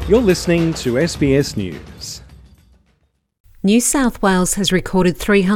You're listening to SBS News. New South Wales has recorded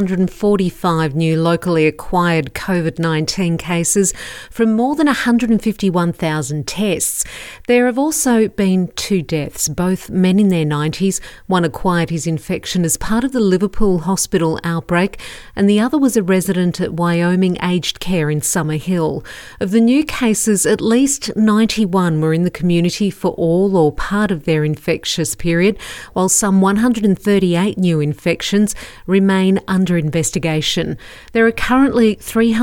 345 new locally acquired COVID-19 cases from more than 151,000 tests. There have also been 2 deaths, both men in their 90s. One acquired his infection as part of the Liverpool hospital outbreak, and the other was a resident at Wyoming Aged Care in Summerhill. Of the new cases, at least 91 were in the community for all or part of their infectious period, while some 138 new infections remain under investigation. There are currently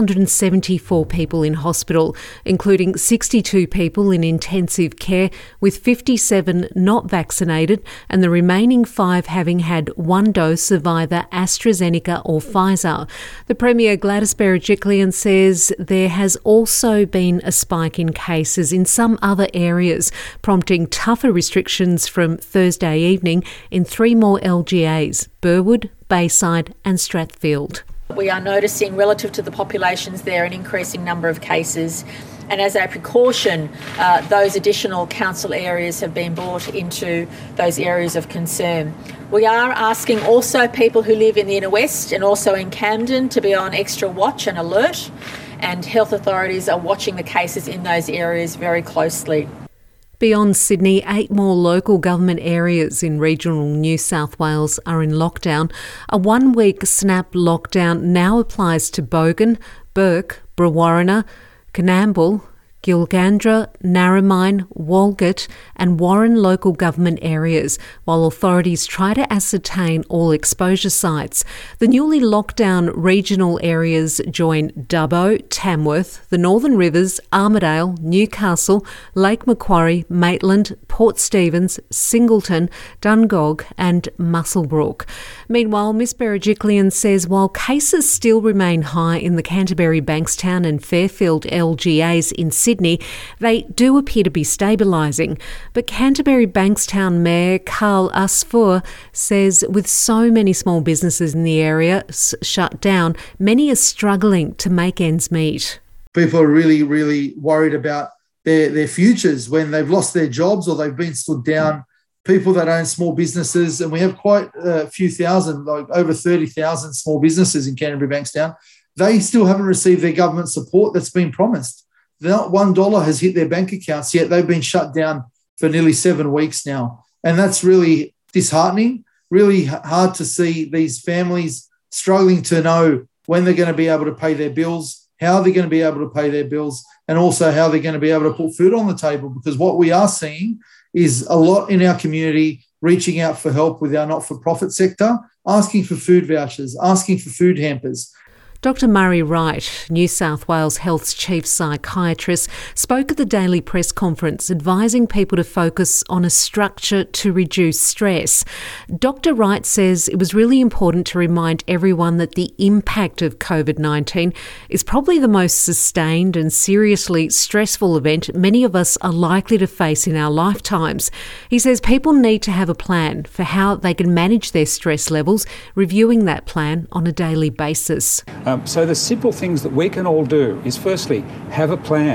374 people in hospital, including 62 people in intensive care, with 57 not vaccinated and the remaining 5 having had 1 dose of either AstraZeneca or Pfizer. The Premier Gladys Berejiklian says there has also been a spike in cases in some other areas, prompting tougher restrictions from Thursday evening in 3 more LGAs: Burwood, Bayside and Strathfield. We are noticing, relative to the populations there, an increasing number of cases. And as a precaution, those additional council areas have been brought into those areas of concern. We are asking also people who live in the Inner West and also in Camden to be on extra watch and alert, and health authorities are watching the cases in those areas very closely. Beyond Sydney, 8 more local government areas in regional New South Wales are in lockdown. A 1-week snap lockdown now applies to Bogan, Bourke, Brewarrina, Coonamble, Gilgandra, Narromine, Walgett and Warren local government areas, while authorities try to ascertain all exposure sites. The newly locked down regional areas join Dubbo, Tamworth, the Northern Rivers, Armidale, Newcastle, Lake Macquarie, Maitland, Port Stephens, Singleton, Dungog and Muswellbrook. Meanwhile, Ms Berejiklian says while cases still remain high in the Canterbury, Bankstown and Fairfield LGAs in Sydney, they do appear to be stabilising. But Canterbury Bankstown Mayor Carl Asfour says with so many small businesses in the area shut down, many are struggling to make ends meet. People are really, really worried about their futures when they've lost their jobs or they've been stood down. People that own small businesses, and we have quite a few thousand, like over 30,000 small businesses in Canterbury Bankstown, they still haven't received their government support that's been promised. Not $1 has hit their bank accounts yet. They've been shut down for nearly 7 weeks now. And that's really disheartening, really hard to see these families struggling to know when they're going to be able to pay their bills, how they're going to be able to pay their bills, and also how they're going to be able to put food on the table. Because what we are seeing is a lot in our community reaching out for help with our not-for-profit sector, asking for food vouchers, asking for food hampers. Dr Murray Wright, New South Wales Health's chief psychiatrist, spoke at the daily press conference advising people to focus on a structure to reduce stress. Dr Wright says it was really important to remind everyone that the impact of COVID-19 is probably the most sustained and seriously stressful event many of us are likely to face in our lifetimes. He says people need to have a plan for how they can manage their stress levels, reviewing that plan on a daily basis. So the simple things that we can all do is firstly have a plan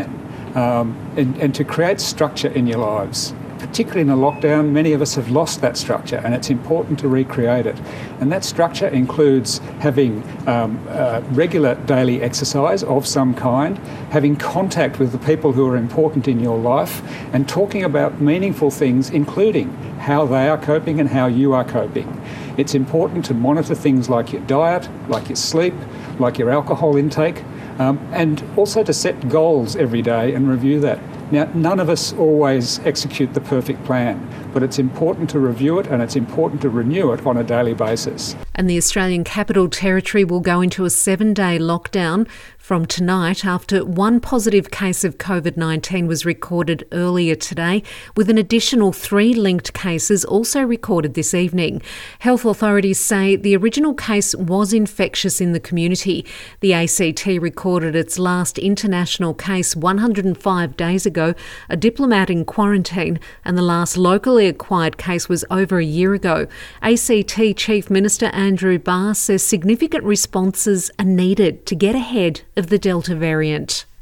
and to create structure in your lives. Particularly in a lockdown, many of us have lost that structure and it's important to recreate it. And that structure includes having regular daily exercise of some kind, having contact with the people who are important in your life and talking about meaningful things, including how they are coping and how you are coping. It's important to monitor things like your diet, like your sleep, like your alcohol intake, and also to set goals every day and review that. Now, none of us always execute the perfect plan, but it's important to review it and it's important to renew it on a daily basis. And the Australian Capital Territory will go into a 7-day lockdown from tonight after 1 positive case of COVID-19 was recorded earlier today, with an additional 3 linked cases also recorded this evening. Health authorities say the original case was infectious in the community. The ACT recorded its last international case 105 days ago, a diplomat in quarantine, and the last locally acquired case was over a year ago. ACT Chief Minister Andrew Barr says significant responses are needed to get ahead of the Delta variant.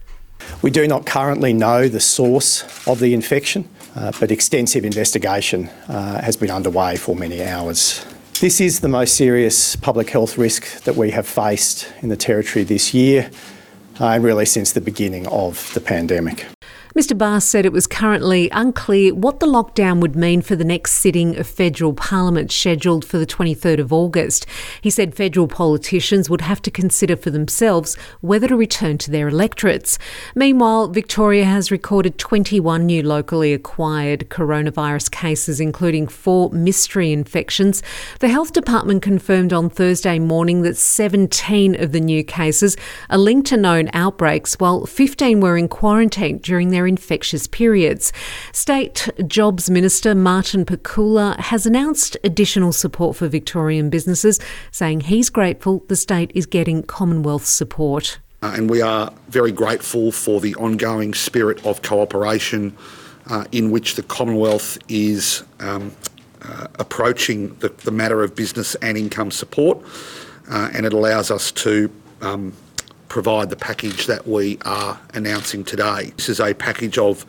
We do not currently know the source of the infection, but extensive investigation has been underway for many hours. This is the most serious public health risk that we have faced in the Territory this year, and really since the beginning of the pandemic. Mr Barr said it was currently unclear what the lockdown would mean for the next sitting of federal parliament scheduled for the 23rd of August. He said federal politicians would have to consider for themselves whether to return to their electorates. Meanwhile, Victoria has recorded 21 new locally acquired coronavirus cases, including 4 mystery infections. The Health Department confirmed on Thursday morning that 17 of the new cases are linked to known outbreaks, while 15 were in quarantine during their infectious periods. State Jobs Minister Martin Pakula has announced additional support for Victorian businesses, saying he's grateful the state is getting Commonwealth support. And we are very grateful for the ongoing spirit of cooperation in which the Commonwealth is approaching the matter of business and income support, and it allows us to provide the package that we are announcing today. This is a package of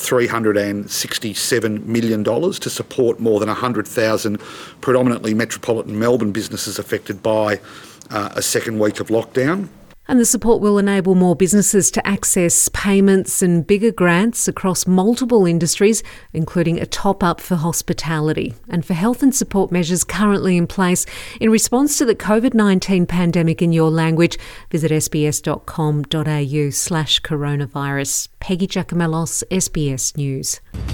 $367 million to support more than 100,000 predominantly metropolitan Melbourne businesses affected by a second week of lockdown. And the support will enable more businesses to access payments and bigger grants across multiple industries, including a top-up for hospitality and for health and support measures currently in place in response to the COVID-19 pandemic in your language. Visit sbs.com.au/coronavirus. Peggy Giacomellos, SBS News.